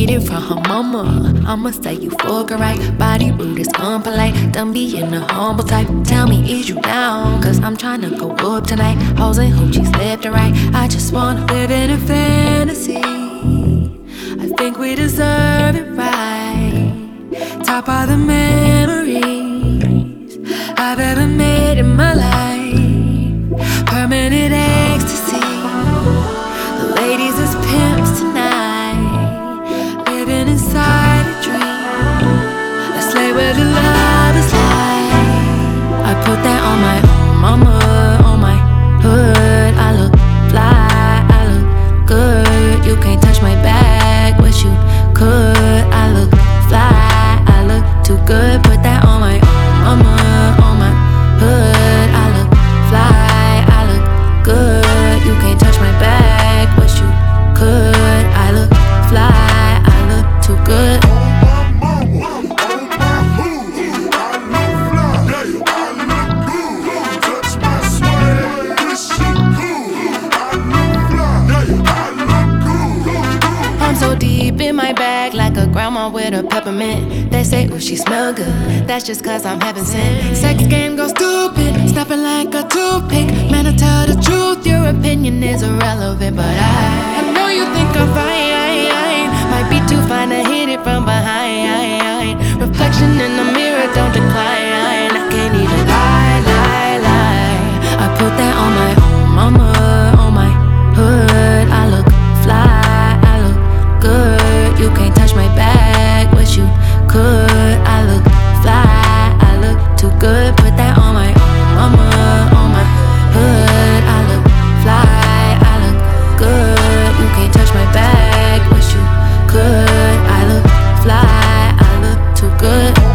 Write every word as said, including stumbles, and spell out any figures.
it from her mama. I'ma say you fucking right. Body rude is unpolite. Done being a humble type. Tell me, is you down? Cause I'm tryna go up tonight. Hoes and hoochies left and right. I just wanna live in a fantasy. I think we deserve it right. Top of the memories I've ever made in my life. Permanent ecstasy. The ladies is pimps tonight, living inside a dream. Let's lay where the love is like. I put that on my mama, on my hood. I look fly, I look good. You can't touch my bag, wish you could. I look fly, I look too good. Put that on my mama, on my hood. I look fly, I look good. You can't touch my bag, wish you could. I look fly, I look too good. I'm so deep in my bag, like a grandma with a peppermint. They say, ooh, she smell good. That's just cause I'm heaven sent. Sex game goes stupid, snapping like a toothpick. Man, I tell the truth, your opinion is irrelevant. But I, I know you think I'm fine. Might be too fine to hit it from behind. Reflection in the mirror, don't decline. I can't even lie, lie, lie. I put that on my mama, on my hood. I look fly, I look good. You can't touch my bag, wish you could. I look fly, I look too good. Put that on my mama, on my hood. I look fly, I look good. You can't touch my bag, wish you could. I look fly, I look too good.